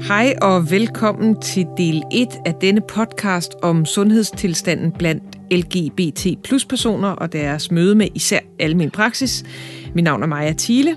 Hej og velkommen til del 1 af denne podcast om sundhedstilstanden blandt LGBT plus personer og deres møde med især almen praksis. Mit navn er Maja Thiele.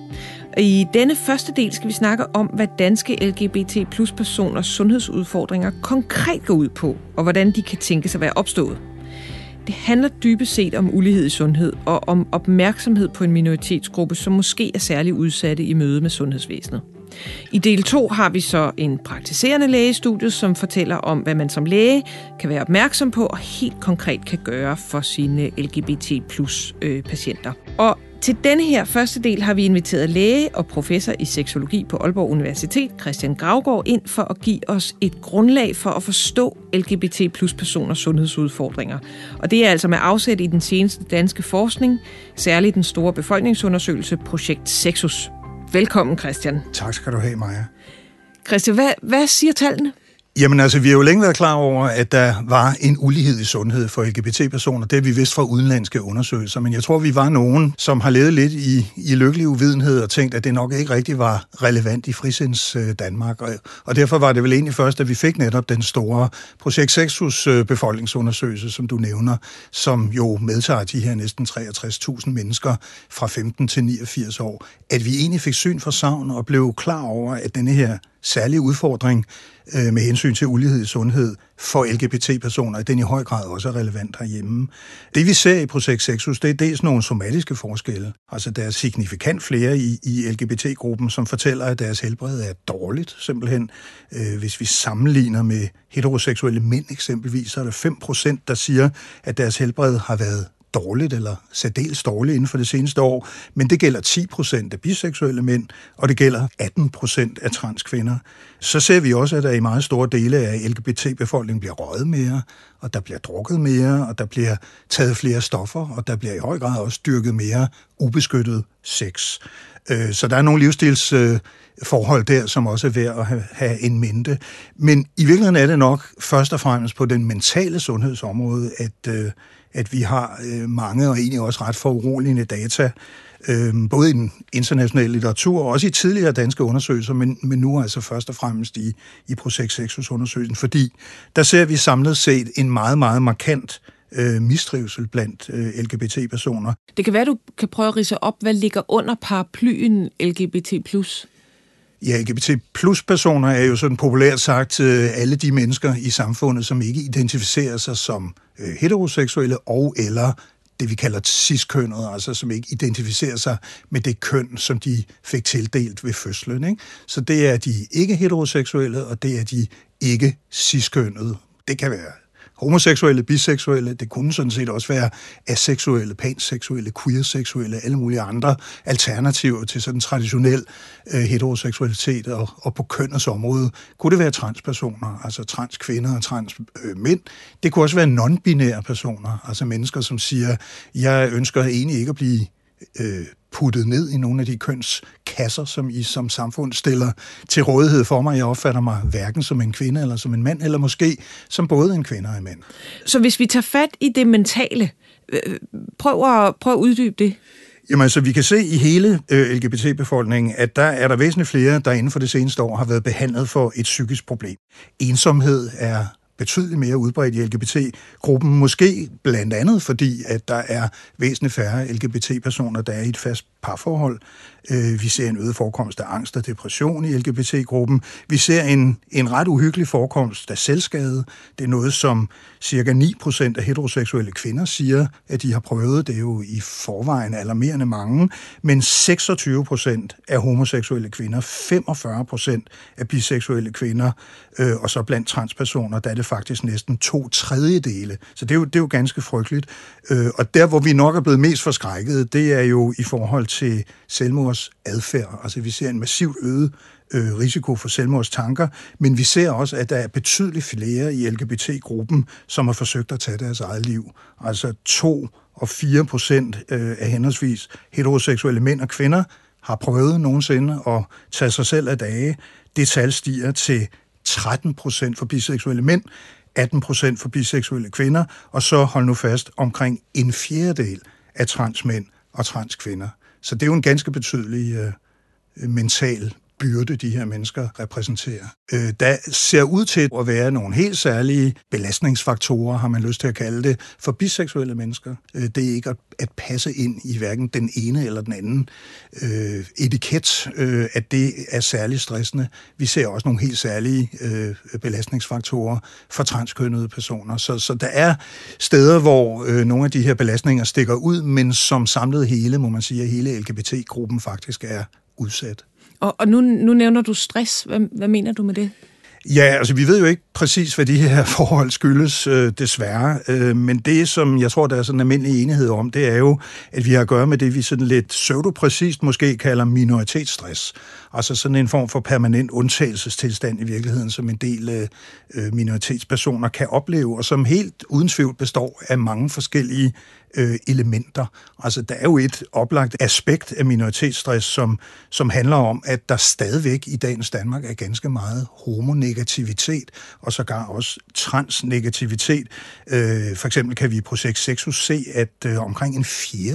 I denne første del skal vi snakke om, hvad danske LGBT plus personers sundhedsudfordringer konkret går ud på, og hvordan de kan tænkes at være opstået. Det handler dybest set om ulighed i sundhed og om opmærksomhed på en minoritetsgruppe, som måske er særligt udsatte i møde med sundhedsvæsenet. I del 2 har vi så en praktiserende læge i studiet, som fortæller om, hvad man som læge kan være opmærksom på og helt konkret kan gøre for sine LGBT plus patienter. Og til denne her første del har vi inviteret læge og professor i seksologi på Aalborg Universitet, Christian Gravgaard, ind for at give os et grundlag for at forstå LGBT plus personers sundhedsudfordringer. Og det er altså med afsæt i den seneste danske forskning, særligt den store befolkningsundersøgelse Projekt Sexus. Velkommen, Christian. Tak skal du have, Maja. Christian, hvad siger tallene? Jamen altså, vi har jo længe været klar over, at der var en ulighed i sundhed for LGBT-personer. Det har vi vidst fra udenlandske undersøgelser, men jeg tror, vi var nogen, som har levet lidt i lykkelig uvidenhed og tænkt, at det nok ikke rigtig var relevant i frisinds Danmark. Og derfor var det vel egentlig først, at vi fik netop den store Projekt Sexus befolkningsundersøgelse, som du nævner, som jo medtager de her næsten 63.000 mennesker fra 15 til 89 år, at vi egentlig fik syn for savn og blev klar over, at denne her særlige udfordring med hensyn til ulighed i sundhed for LGBT-personer, at den i høj grad også er relevant herhjemme. Det vi ser i Projekt Sexus, det er dels nogle somatiske forskelle. Altså der er signifikant flere i LGBT-gruppen, som fortæller, at deres helbred er dårligt, simpelthen. Hvis vi sammenligner med heteroseksuelle mænd eksempelvis, så er der 5%, der siger, at deres helbred har været dårligt eller særdeles dårligt inden for det seneste år, men det gælder 10% af biseksuelle mænd, og det gælder 18% af transkvinder. Så ser vi også, at der i meget store dele af LGBT-befolkningen bliver røget mere, og der bliver drukket mere, og der bliver taget flere stoffer, og der bliver i høj grad også dyrket mere ubeskyttet sex. Så der er nogle livsstilsforhold der, som også er værd at have en mente. Men i virkeligheden er det nok først og fremmest på den mentale sundhedsområde, at vi har mange og egentlig også ret foruroligende data, både i den internationale litteratur og også i tidligere danske undersøgelser, men nu altså først og fremmest i Projekt Sexus-undersøgelsen, fordi der ser vi samlet set en meget, meget markant mistrivsel blandt LGBT-personer. Det kan være, du kan prøve at ridse op, hvad ligger under paraplyen LGBT+. Ja, LGBT+-personer er jo sådan populært sagt alle de mennesker i samfundet, som ikke identificerer sig som heteroseksuelle og eller det, vi kalder cis-kønnet, altså som ikke identificerer sig med det køn, som de fik tildelt ved fødslen, ikke? Så det er de ikke heteroseksuelle, og det er de ikke cis-kønnede. Det kan være homoseksuelle, biseksuelle, det kunne sådan set også være aseksuelle, panseksuelle, queerseksuelle, alle mulige andre alternativer til sådan traditionel heteroseksualitet, og på kønnets område kunne det være transpersoner, altså transkvinder og transmænd. Det kunne også være non-binære personer, altså mennesker, som siger, jeg ønsker egentlig ikke at blive puttet ned i nogle af de kønskasser, som I som samfund stiller til rådighed for mig. Jeg opfatter mig hverken som en kvinde eller som en mand, eller måske som både en kvinde og en mand. Så hvis vi tager fat i det mentale, prøv at uddybe det. Jamen altså, vi kan se i hele LGBT-befolkningen, at der er væsentligt flere, der inden for det seneste år har været behandlet for et psykisk problem. Ensomhed er betydeligt mere udbredt i LGBT-gruppen, måske blandt andet fordi, at der er væsentligt færre LGBT-personer, der er i et fast parforhold. Vi ser en øget forekomst af angst og depression i LGBT-gruppen. Vi ser en ret uhyggelig forekomst af selvskade. Det er noget, som cirka 9% af heteroseksuelle kvinder siger, at de har prøvet. Det er jo i forvejen alarmerende mange. Men 26% af homoseksuelle kvinder, 45% af biseksuelle kvinder, og så blandt transpersoner, der er det faktisk næsten 2/3. Så det er jo ganske frygteligt. Og der, hvor vi nok er blevet mest forskrækket, det er jo i forhold til selvmordsadfærd. Altså vi ser en massivt øget risiko for selvmordstanker, men vi ser også, at der er betydeligt flere i LGBT-gruppen, som har forsøgt at tage deres eget liv. Altså 2 og 4% af henholdsvis heteroseksuelle mænd og kvinder har prøvet nogensinde at tage sig selv af dage. Det tal stiger til 13% for biseksuelle mænd, 18% for biseksuelle kvinder, og så hold nu fast omkring 1/4 af transmænd og transkvinder. Så det er jo en ganske betydelig mental byrde, de her mennesker repræsenterer. Der ser ud til at være nogle helt særlige belastningsfaktorer, har man lyst til at kalde det, for biseksuelle mennesker. Det er ikke at passe ind i hverken den ene eller den anden etiket, at det er særligt stressende. Vi ser også nogle helt særlige belastningsfaktorer for transkønnede personer. Så der er steder, hvor nogle af de her belastninger stikker ud, men som samlet hele, må man sige, at hele LGBT-gruppen faktisk er udsat. Og nu nævner du stress. Hvad mener du med det? Ja, altså vi ved jo ikke præcis, hvad de her forhold skyldes, desværre. Men det, som jeg tror, der er sådan en almindelig enighed om, det er jo, at vi har at gøre med det, vi sådan lidt pseudopræcist måske kalder minoritetsstress. Altså sådan en form for permanent undtagelsestilstand i virkeligheden, som en del minoritetspersoner kan opleve, og som helt uden tvivl består af mange forskellige elementer. Altså, der er jo et oplagt aspekt af minoritetsstress, som handler om, at der stadigvæk i dagens Danmark er ganske meget homonegativitet, og sågar også transnegativitet. For eksempel kan vi i Projekt Sexus se, at omkring en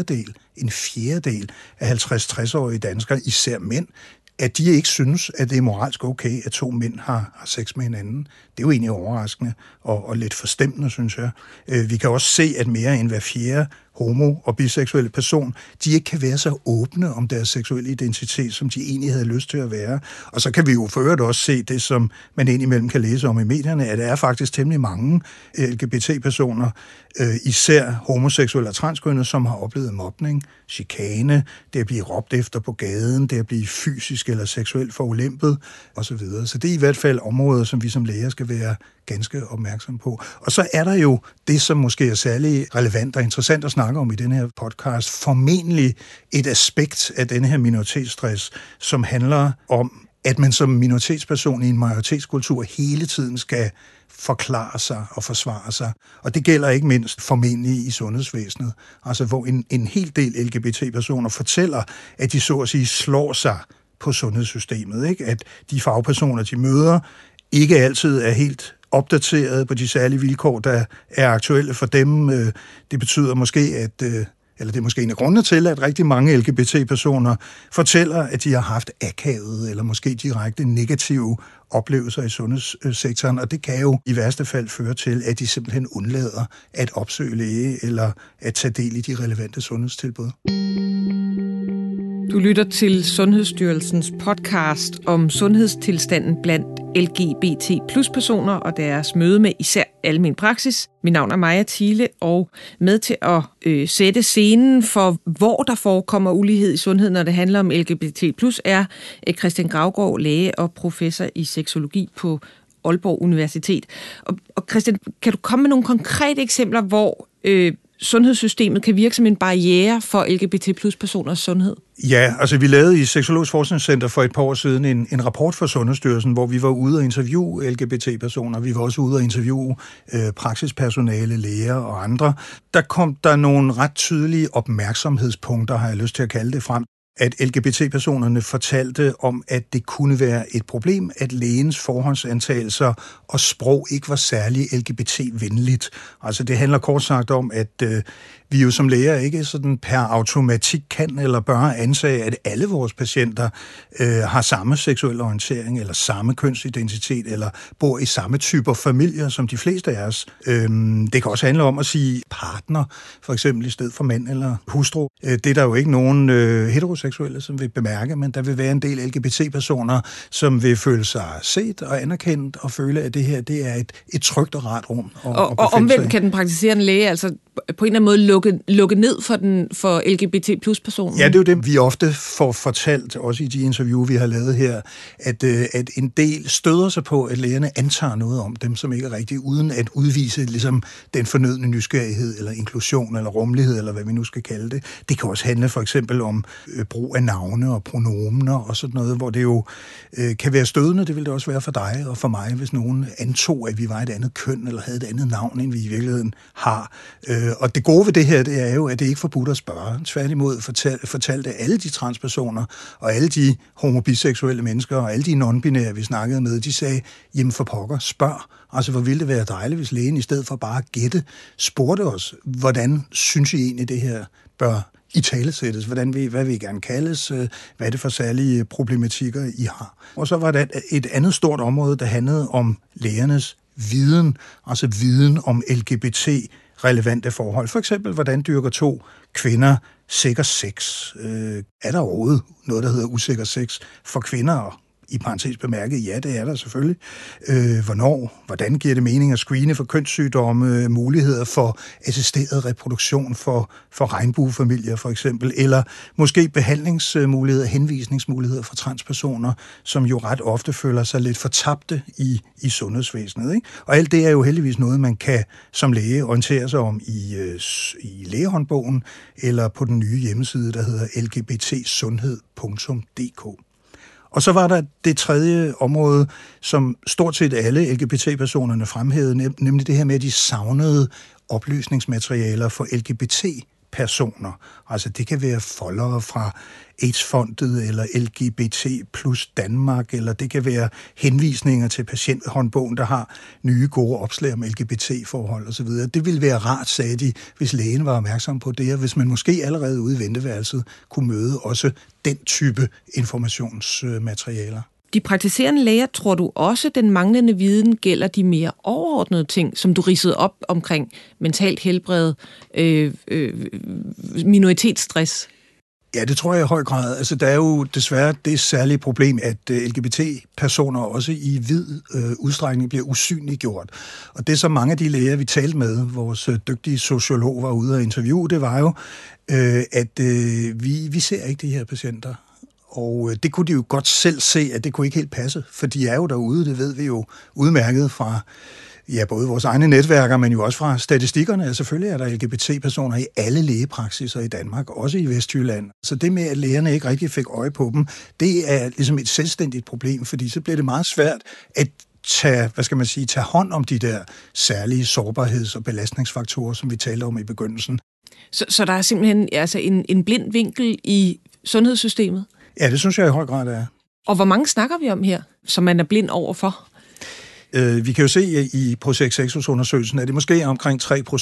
fjerdedel af 50-60-årige danskere, især mænd, at de ikke synes, at det er moralsk okay, at to mænd har sex med hinanden. Det er jo egentlig overraskende og lidt forstemmende, synes jeg. Vi kan også se, at mere end hver fjerde homo- og biseksuelle person, de ikke kan være så åbne om deres seksuelle identitet, som de egentlig havde lyst til at være. Og så kan vi jo for øvrigt også se det, som man indimellem kan læse om i medierne, at der er faktisk temmelig mange LGBT-personer, især homoseksuelle og transkønnede, som har oplevet mobning, chikane, det at blive råbt efter på gaden, det at blive fysisk eller seksuelt forulempet osv. Så det er i hvert fald områder, som vi som læger skal være ganske opmærksom på. Og så er der jo det, som måske er særlig relevant og interessant at snakke om i den her podcast, formentlig et aspekt af den her minoritetsstress, som handler om, at man som minoritetsperson i en majoritetskultur hele tiden skal forklare sig og forsvare sig. Og det gælder ikke mindst formentlig i sundhedsvæsenet. Altså hvor en hel del LGBT-personer fortæller, at de så at sige slår sig på sundhedssystemet. Ikke? At de fagpersoner, de møder, ikke altid er helt opdateret på de særlige vilkår, der er aktuelle for dem. Det betyder måske, eller det er måske en af grundene til, at rigtig mange LGBT-personer fortæller, at de har haft akavet eller måske direkte negative oplevelser i sundhedssektoren, og det kan jo i værste fald føre til, at de simpelthen undlader at opsøge læge eller at tage del i de relevante sundhedstilbud. Du lytter til Sundhedsstyrelsens podcast om sundhedstilstanden blandt LGBT+-personer og deres møde med især almen praksis. Mit navn er Maja Thiele, og med til at sætte scenen for, hvor der forekommer ulighed i sundhed, når det handler om LGBT+, er Christian Gravgaard, læge og professor i seksologi på Aalborg Universitet. Og Christian, kan du komme med nogle konkrete eksempler, hvor sundhedssystemet kan virke som en barriere for LGBT+-personers sundhed? Ja, altså vi lavede i Seksologisk Forskningscenter for et par år siden en rapport for Sundhedsstyrelsen, hvor vi var ude og interviewe LGBT-personer. Vi var også ude og interviewe praksispersonale, læger og andre. Der kom der nogle ret tydelige opmærksomhedspunkter, har jeg lyst til at kalde det, frem. At LGBT-personerne fortalte om, at det kunne være et problem, at lægens forhåndsantagelser og sprog ikke var særlig LGBT-venligt. Altså det handler kort sagt om, at vi jo som læger ikke sådan per automatik kan eller bør ansage, at alle vores patienter har samme seksuel orientering eller samme kønsidentitet eller bor i samme typer familier som de fleste af os. Det kan også handle om at sige partner, for eksempel i stedet for mand eller hustru. Det er der jo ikke nogen heteroseksuelle, som vil bemærke, men der vil være en del LGBT-personer, som vil føle sig set og anerkendt og føle, at det her det er et trygt og rart rum. Og omvendt kan den praktiserende læge altså på en eller anden måde lukke ned for LGBT+-personen? Ja, det er jo det, vi ofte får fortalt, også i de interview, vi har lavet her, at en del støder sig på, at lægerne antager noget om dem, som ikke er rigtigt, uden at udvise ligesom den fornødne nysgerrighed, eller inklusion, eller rummelighed, eller hvad vi nu skal kalde det. Det kan også handle for eksempel om brug af navne og pronomener og sådan noget, hvor det jo kan være stødende, det vil det også være for dig og for mig, hvis nogen antog, at vi var et andet køn, eller havde et andet navn, end vi i virkeligheden har. Og det gode ved det her, det er jo, at det ikke er forbudt at spørge. Tværtimod fortalte alle de transpersoner, og alle de homobiseksuelle mennesker, og alle de non-binære, vi snakkede med, de sagde, jamen for pokker, spørg. Altså, hvor ville det være dejligt, hvis lægen i stedet for bare at gætte, spurgte os, hvordan synes I egentlig, det her bør italesættes, hvad vi gerne kaldes, hvad er det for særlige problematikker, I har. Og så var der et andet stort område, der handlede om lægernes viden, altså viden om LGBT-relevante forhold. For eksempel, hvordan dyrker 2 kvinder sikker sex? Er der overhovedet noget, der hedder usikker sex for kvinder? I parentes bemærket, ja, det er der selvfølgelig. Hvornår? Hvordan giver det mening at screene for kønssygdomme, muligheder for assisteret reproduktion for regnbuefamilier for eksempel, eller måske behandlingsmuligheder, henvisningsmuligheder for transpersoner, som jo ret ofte føler sig lidt fortabte i sundhedsvæsenet. Ikke? Og alt det er jo heldigvis noget, man kan som læge orientere sig om i lægehåndbogen, eller på den nye hjemmeside, der hedder lgbtsundhed.dk. Og så var der det tredje område, som stort set alle LGBT-personerne fremhævede, nemlig det her med, at de savnede oplysningsmaterialer for LGBT-personer. Altså det kan være foldere fra AIDS-fondet eller LGBT plus Danmark, eller det kan være henvisninger til patienthåndbogen, der har nye gode opslag om LGBT-forhold osv. Det ville være rart, sagde de, hvis lægen var opmærksom på det, og hvis man måske allerede ude i venteværelset kunne møde også den type informationsmaterialer. De praktiserende læger, tror du også, den manglende viden gælder de mere overordnede ting, som du ridsede op omkring mentalt helbred, minoritetsstress? Ja, det tror jeg i høj grad. Altså, der er jo desværre det særlige problem, at LGBT-personer også i vid udstrækning bliver usynliggjort. Og det, som mange af de læger, vi talte med, vores dygtige sociolog var ude og interviewe, det var jo, at vi ser ikke de her patienter. Og det kunne de jo godt selv se, at det kunne ikke helt passe, for de er jo derude, det ved vi jo udmærket fra både vores egne netværker, men jo også fra statistikkerne. Selvfølgelig er der LGBT-personer i alle lægepraksiser i Danmark, også i Vestjylland. Så det med, at lægerne ikke rigtig fik øje på dem, det er ligesom et selvstændigt problem, fordi så bliver det meget svært at tage hånd om de der særlige sårbarheds- og belastningsfaktorer, som vi talte om i begyndelsen. Så der er simpelthen en blind vinkel i sundhedssystemet? Ja, det synes jeg i høj grad er. Og hvor mange snakker vi om her, som man er blind overfor? Vi kan jo se i Projekt Sexus-undersøgelsen, at det måske er omkring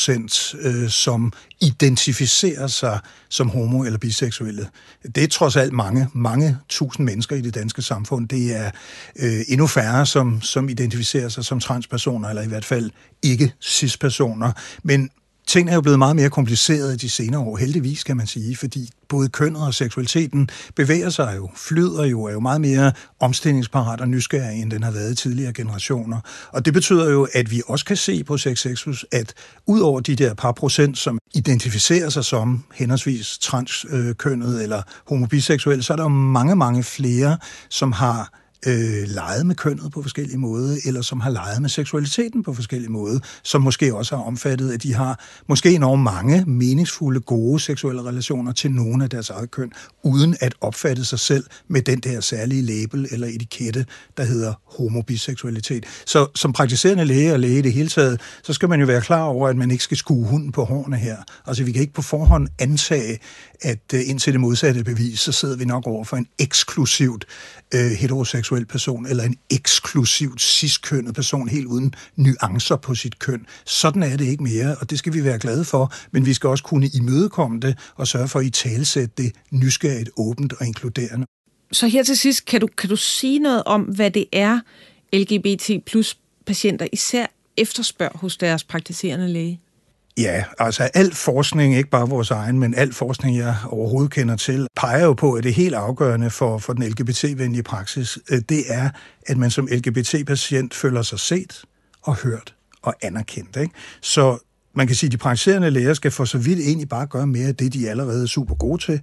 3%, som identificerer sig som homo- eller biseksuelle. Det er trods alt mange tusind mennesker i det danske samfund. Det er endnu færre, som identificerer sig som transpersoner, eller i hvert fald ikke cis-personer. Men tingene er jo blevet meget mere komplicerede de senere år, heldigvis kan man sige, fordi både kønnet og seksualiteten bevæger sig jo, flyder jo, er jo meget mere omstillingsparat og nysgerrig, end den har været i tidligere generationer. Og det betyder jo, at vi også kan se på Sex Sexus, at ud over de der par procent, som identificerer sig som henholdsvis transkønnet eller homobiseksuelle, så er der jo mange flere, som har leget med kønnet på forskellige måder, eller som har leget med seksualiteten på forskellige måder, som måske også har omfattet, at de har måske enormt mange meningsfulde, gode seksuelle relationer til nogen af deres eget køn, uden at opfatte sig selv med den der særlige label eller etikette, der hedder homobiseksualitet. Så som praktiserende læge og læge i det hele taget, så skal man jo være klar over, at man ikke skal skue hunden på hårene her. Altså vi kan ikke på forhånd antage, at indtil det modsatte bevis, så sidder vi nok over for en eksklusivt heteroseksuel person, eller en eksklusivt cis-kønnet person, helt uden nuancer på sit køn. Sådan er det ikke mere, og det skal vi være glade for, men vi skal også kunne imødekomme det, og sørge for at italesætte det nysgerrigt, åbent og inkluderende. Så her til sidst, kan du sige noget om, hvad det er, LGBT plus patienter især efterspørger hos deres praktiserende læge? Ja, altså al forskning, ikke bare vores egen, men al forskning, jeg overhovedet kender til, peger jo på, at det helt afgørende for den LGBT-venlige praksis, det er, at man som LGBT-patient føler sig set og hørt og anerkendt. Ikke? Så man kan sige, at de praktiserende læger skal for så vidt egentlig bare gøre mere af det, de allerede er super gode til.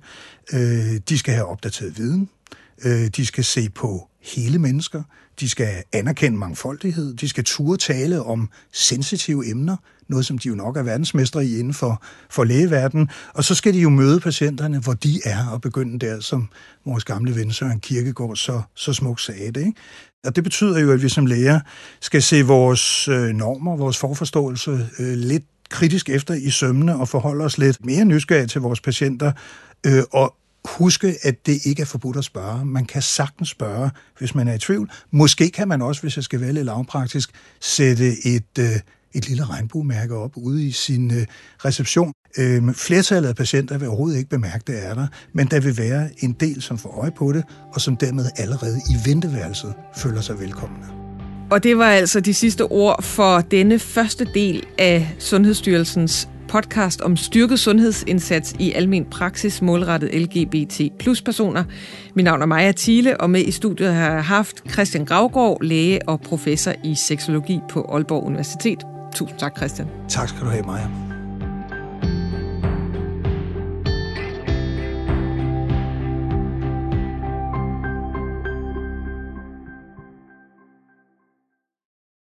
De skal have opdateret viden. De skal se på hele mennesker. De skal anerkende mangfoldighed. De skal turde tale om sensitive emner, noget som de jo nok er verdensmestre i inden for lægeverdenen. Og så skal de jo møde patienterne, hvor de er, og begynde der, som vores gamle ven Søren Kierkegaard så smukt sagde det. Ikke? Og det betyder jo, at vi som læger skal se vores normer, vores forforståelse lidt kritisk efter i sømmene og forholde os lidt mere nysgerrige til vores patienter og huske, at det ikke er forbudt at spørge. Man kan sagtens spørge, hvis man er i tvivl. Måske kan man også, hvis jeg skal være lidt lavpraktisk, sætte et lille regnbuemærke op ude i sin reception. Flertallet af patienter vil overhovedet ikke bemærke, det er der, men der vil være en del, som får øje på det, og som dermed allerede i venteværelset føler sig velkomne. Og det var altså de sidste ord for denne første del af Sundhedsstyrelsens podcast om styrket sundhedsindsats i almen praksis målrettet LGBT plus personer. Mit navn er Maja Thiele, og med i studiet har jeg haft Christian Gravgaard, læge og professor i seksologi på Aalborg Universitet. Tusind tak, Christian. Tak skal du have, Maja.